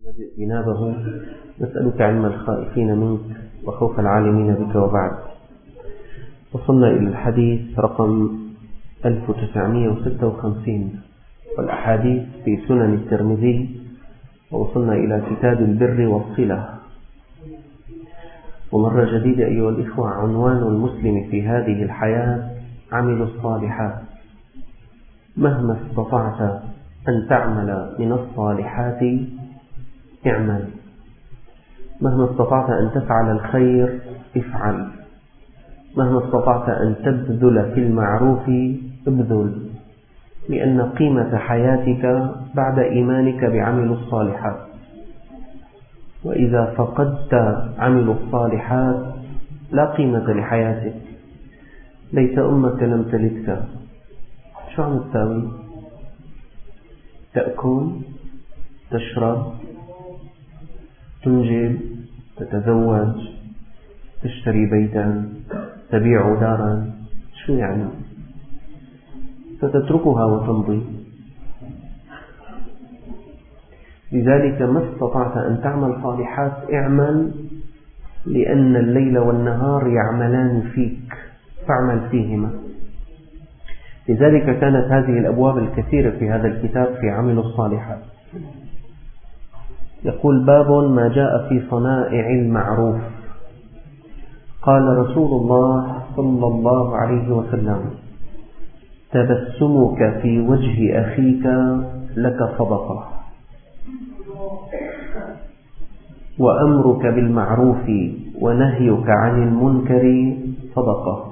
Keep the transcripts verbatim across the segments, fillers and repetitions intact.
جنابه. نسألك علم الخائفين منك وخوف العالمين بك. وبعد، وصلنا إلى الحديث رقم ألف وتسعمائة وستة وخمسين والأحاديث في سنن الترمذي، ووصلنا إلى كتاب البر والصلة. ومرة جديدة أيها الإخوة، عنوان المسلم في هذه الحياة عمل الصالحات. مهما استطعت أن تعمل من الصالحات اعمل، مهما استطعت أن تفعل الخير افعل، مهما استطعت أن تبذل في المعروف ابذل، لأن قيمة حياتك بعد إيمانك بعمل الصالحات. وإذا فقدت عمل الصالحات لا قيمة لحياتك. ليس أمك لم تلدك، شو عم تساوي؟ تأكل، تشرب، تنجب، تتزوج، تشتري بيتا، تبيع دارا. شو يعني؟ ستتركها وتمضي. لذلك ما استطعت أن تعمل صالحات اعمل، لأن الليل والنهار يعملان فيك فاعمل فيهما. لذلك كانت هذه الأبواب الكثيرة في هذا الكتاب في عمل الصالحات. يقول: باب ما جاء في صنائع المعروف. قال رسول الله صلى الله عليه وسلم: تبسمك في وجه أخيك لك صدقة، وأمرك بالمعروف ونهيك عن المنكر صدقة،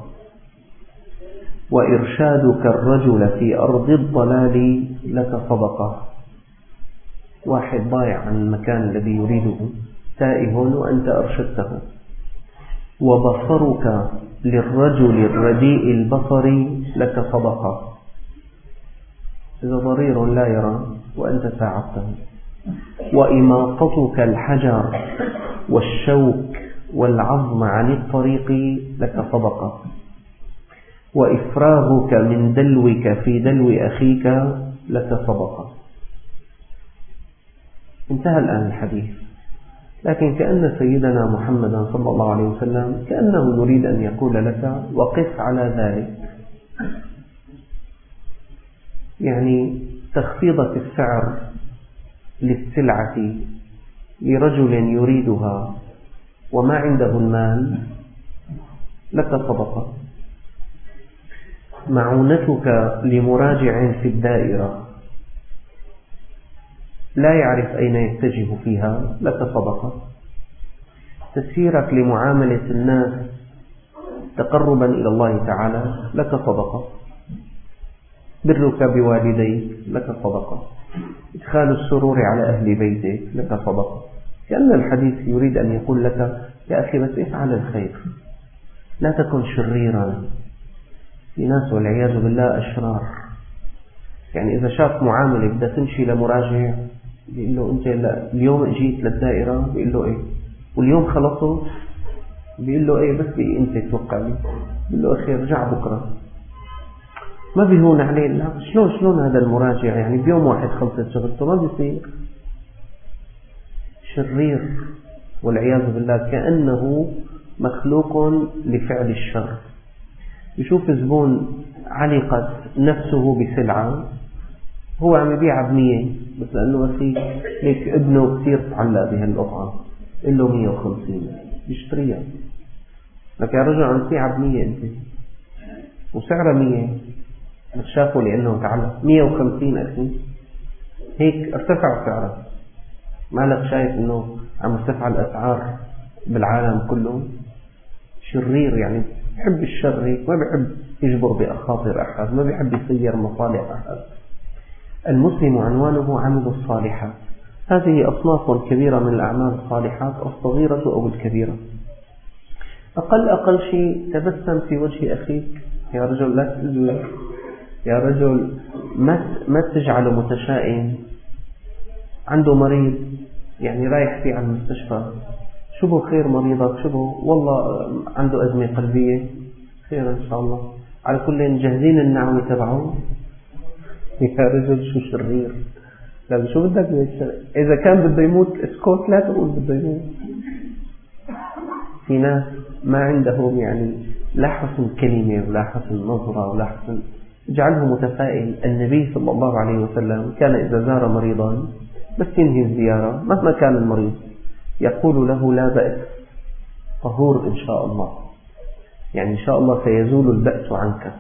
وإرشادك الرجل في أرض الضلال لك صدقة. واحد ضايع عن المكان الذي يريده، تائه وأنت أرشدته. وبصرك للرجل الرديء البصر لك صدقة، إذا ضرير لا يرى وأنت ساعدته. وإماطتك الحجر والشوك والعظم عن الطريق لك صدقة، وإفراغك من دلوك في دلو أخيك لك صدقة. انتهى الآن الحديث، لكن كأن سيدنا محمدا صلى الله عليه وسلم كأنه يريد أن يقول لك: وقف على ذلك. يعني تخفيضك السعر للسلعة لرجل يريدها وما عنده المال لك صدقة. معونتك لمراجع في الدائرة لا يعرف أين يتجه فيها لك صدقة. تسييرك لمعاملة الناس تقربا إلى الله تعالى لك صدقة. برك بوالديك لك صدقة. إدخال السرور على أهل بيتك لك صدقة. كأن الحديث يريد أن يقول لك: يا أخي بس افعل الخير، لا تكن شريرا. في ناس والعياذ بالله أشرار، يعني إذا شاف معاملة بدها تمشي لمراجع بيقول له: أنت اليوم جيت للدائرة؟ بيقول له: إيه. واليوم خلصوا؟ بيقول له: إيه، بس بي أنت توقع لي. بيقول له: أخي رجع بكرة. ما بيهون عليه. لا، شلون شلون هذا المراجع يعني بيوم واحد خلصت شغلته؟ ما بيصير. شرير والعياذ بالله، كأنه مخلوق لفعل الشر. يشوف زبون علقت نفسه بسلعة، هو عم يبيعها بمية، بس لأنه أخي ليك ابنه كثير تعلق بهالقطعة، قل له مية وخمسين يشتريها. لك يا رجل عم تبيعها بمية أنت وسعرها مية، بس شافه لأنه تعلق مية وخمسين. أخي هيك ارتفع سعرها. ما لك شايف أنه عم ارتفع الأسعار بالعالم كله؟ شرير، يعني بحب الشر، ما بحب يجبر بأخاطر أحد، ما بحب يسير مصالح أحد. المسلم عنوانه عمل الصالحات. هذه أصناف كبيرة من الأعمال الصالحات، الصغيرة أو الكبيرة. أقل أقل شيء تبسم في وجه أخيك. يا رجل لا تزوج، يا رجل ما تجعله متشائم. عنده مريض يعني رايح فيه على المستشفى، شو بو خير مريضك؟ شو بو؟ والله عنده أزمة قلبية. خير إن شاء الله. على كل مجهزين النعوي تبعه. يا رجل شو شرير. لا شو بدك بهالشرع؟ إذا كان بده يموت اسكت، لا تقول بده يموت. في ناس ما عندهم يعني لا حسن كلمة ولا حسن نظرة ولا حسن، اجعله متفائل. النبي صلى الله عليه وسلم كان إذا زار مريضا بس ينهي الزيارة مهما كان المريض يقول له لا بأس، طهور إن شاء الله، يعني إن شاء الله سيزول البأس عنك.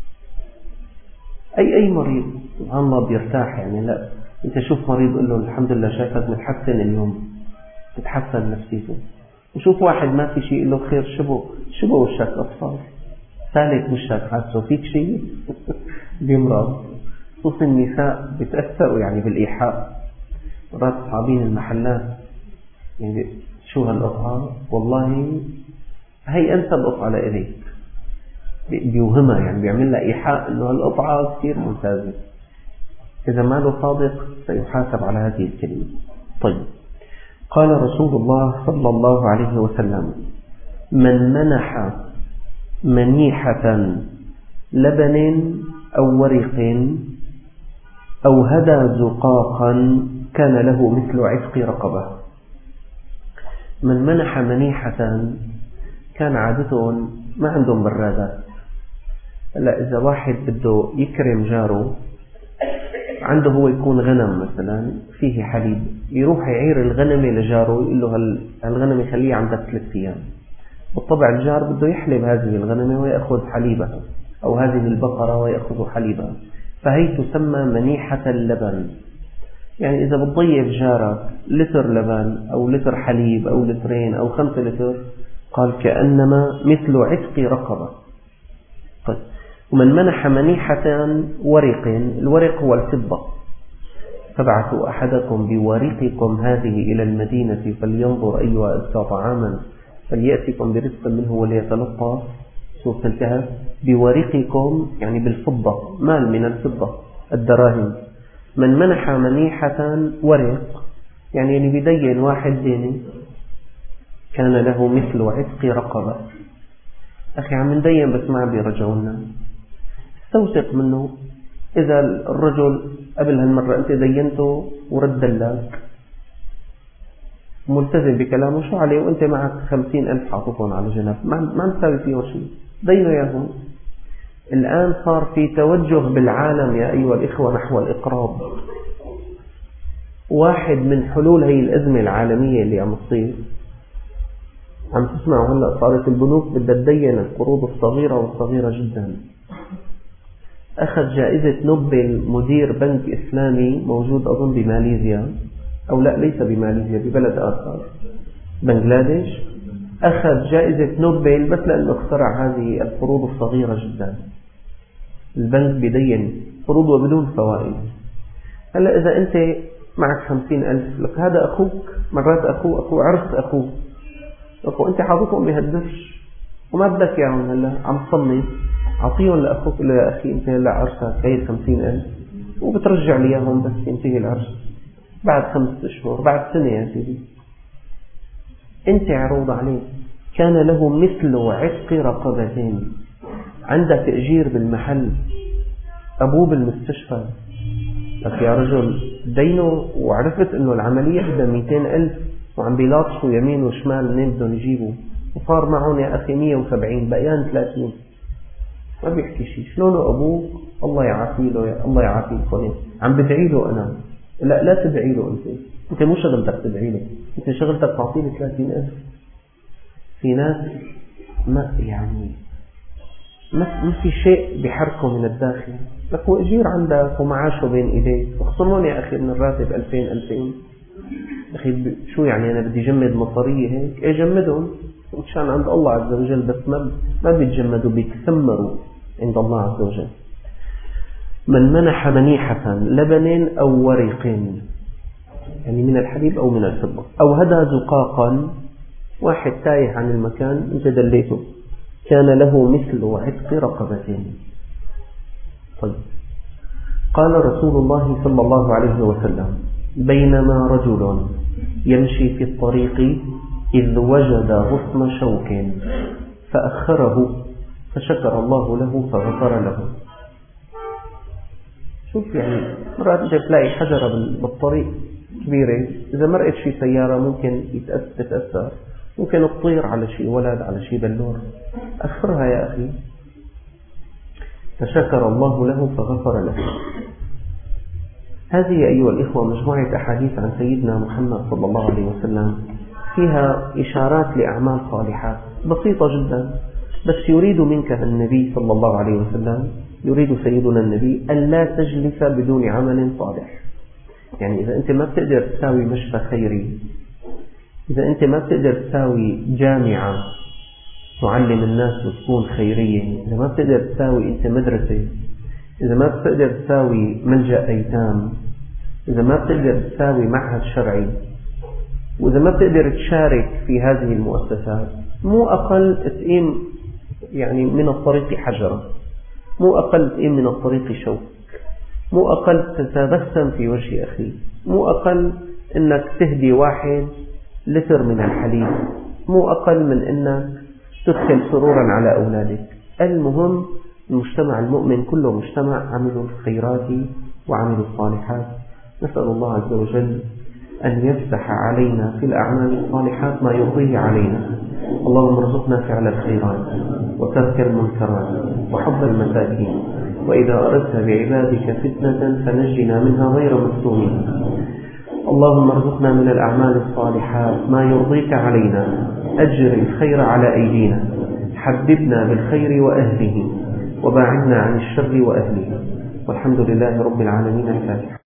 أي أي مريض سبحان الله بيرتاح، يعني لا أنت شوف مريض قل له الحمد لله شايفك متحسن اليوم، تتحسن نفسيته. وشوف واحد ما في شيء له خير، شبه شبه وشك أصفر سالك وشك حاسه فيك شيء بيمرض. خصوصا النساء بيتأثروا يعني بالإيحاء، مرات أصحابين المحلات يعني شو هالقطعة، والله هي أنسب قطعة لإليك، بيوهمها يعني بيعمل لها إيحاء إنه هالقطعة كثير ممتازة. إذا ما له صادق سيحاسب على هذه الكلمة. طيب، قال رسول الله صلى الله عليه وسلم: من منح منيحة لبن أو ورق أو هدى زقاقا كان له مثل عتق رقبة. من منح منيحة كان عادتهم ما عندهم برادات. هلا إذا واحد بده يكرم جاره، عنده هو يكون غنم مثلا فيه حليب، يروح يعير الغنمة لجاره يقول له هالغنمة خليه عندك ثلاث أيام. بالطبع الجار بده يحلب هذه الغنمة ويأخذ حليبها، أو هذه البقرة ويأخذ حليبها، فهي تسمى منيحة اللبن. يعني إذا بتضيف جارك لتر لبن أو لتر حليب أو لترين أو خمسة لتر، قال كأنما مثل عتق رقبة. طيب، ومن منح منيحة ورق، الورق هو الفضة، فابعثوا أحدكم بورقكم هذه إلى المدينة فلينظر أيها أزكى طعاما فليأتكم برزق منه وليتلطف. سورة الكهف. بورقكم يعني بالفضة، مال من الفضة، الدراهم. من منح منيحة ورق يعني اللي بدين واحد ديني كان له مثل عتق رقبة. أخي عم ندين بس ما عم بيرجعونا، استوثق منه. إذا الرجل قبل هالمرة أنت دينته ورد لك ملتزم بكلامه، شو عليه وأنت معك خمسين ألف حاططهم على جنب، ما عم تساوي فيه شيء، دينه ياهم. الآن صار في توجه بالعالم يا أيها الإخوة نحو الإقراض. واحد من حلول هي الأزمة العالمية اللي عم تصير، عم تسمعوا هلأ صارت البنوك بدها تدين القروض الصغيرة والصغيرة جدا. أخذ جائزة نوبل مدير بنك إسلامي موجود أظن بماليزيا، أو لا ليس بماليزيا، ببلد آخر، بنغلاديش. أخذ جائزة نوبل بس لأنه اخترع هذه القروض الصغيرة جدا. البنك بدين قروض وبدون فوائد. هلا إذا أنت معك خمسين ألف، لك هذا أخوك، مرات أخوه أخوه عرس أخوه أخوه أنت حاططهم بهالدرج وما بدك ياهم، هلا عم تصنف، أعطيهم لأخوك. يا أخي أنت هلا عرسك هي خمسين ألف وبترجع لي إياهم بس ينتهي العرس بعد خمسة أشهر، بعد سنة يا سيدي. أنت عروض عليه. كان له مثل عتق رقبتين. عندك تأجير بالمحل، أبوه بالمستشفى، لك يا رجل دينه وعرفت أنه العملية بدها مئتين ألف وعم بيلاطشوا يمين وشمال منين بدهم يجيبوا، وصار معهم يا أخي مئة وسبعين بقيان ثلاثين، ما بيحكي شيء. شلونه أبوه الله يعافي له، الله يعافي القنين، عم بدعي له أنا. لا لا تدعي له أنت، أنت مو شغلتك تدعي له، أنت شغلتك تعطيه ثلاثين ألف. في ناس ما يعني ما في شيء بحركه من الداخل، لك هو أجير عندك ومعاشه بين إيديك، اخصمون يا أخي من الراتب ألفين ألفين. أخي شو يعني أنا بدي جمد مصارية هيك؟ إيه جمدهم مشان عند الله عز وجل، بس ما ما بيتجمدوا، بيتثمروا عند الله عز وجل. من منح منيحة لبن أو ورق يعني من الحليب أو من الفضة، أو هدى زقاقا، واحد تايه عن المكان أنت دليته، كان له مثل عتق رقبتين. طيب، قال رسول الله صلى الله عليه وسلم: بينما رجل يمشي في الطريق إذ وجد غصن شوك فأخره فشكر الله له فغفر له. شوف يعني مرات أنت بتلاقي حجرة بالطريق كبيرة، إذا مرقت شي سيارة ممكن تتأثر، ممكن تطير على شي ولد على شي بلور. أغفرها يا أخي. فشكر الله له فغفر له. هذه أيها الإخوة مجموعة أحاديث عن سيدنا محمد صلى الله عليه وسلم فيها إشارات لأعمال صالحات بسيطة جدا، بس يريد منك النبي صلى الله عليه وسلم، يريد سيدنا النبي ألا تجلس بدون عمل صالح. يعني إذا أنت ما بتقدر تساوي مشفى خيري، إذا أنت ما بتقدر تساوي جامعة تعلم الناس وتكون خيرية، إذا ما بتقدر تساوي أنت مدرسة، إذا ما بتقدر تساوي ملجأ أيتام، إذا ما بتقدر تساوي معهد شرعي، وإذا ما بتقدر تشارك في هذه المؤسسات، مو أقل تقيم يعني من الطريق حجرة، مو أقل تقيم من الطريق شوك، مو أقل تتبسم في وجه أخيك، مو أقل أنك تهدي واحد لتر من الحليب، مو أقل من أنك تدخل سرورا على أولادك. المهم المجتمع المؤمن كله مجتمع عملوا الخيرات وعملوا الصالحات. نسأل الله عز وجل أن يفتح علينا في الأعمال الصالحات ما يرضيه علينا. اللهم ارزقنا فعل الخيرات وترك المنكرات وحب المساكين، وإذا أردت بعبادك فتنة فنجنا منها غير مفتونين. اللهم ارزقنا من الأعمال الصالحات ما يرضيك علينا، أجر الخير على أيدينا، حببنا بالخير وأهله وباعدنا عن الشر وأهله. والحمد لله رب العالمين. الفاتحة.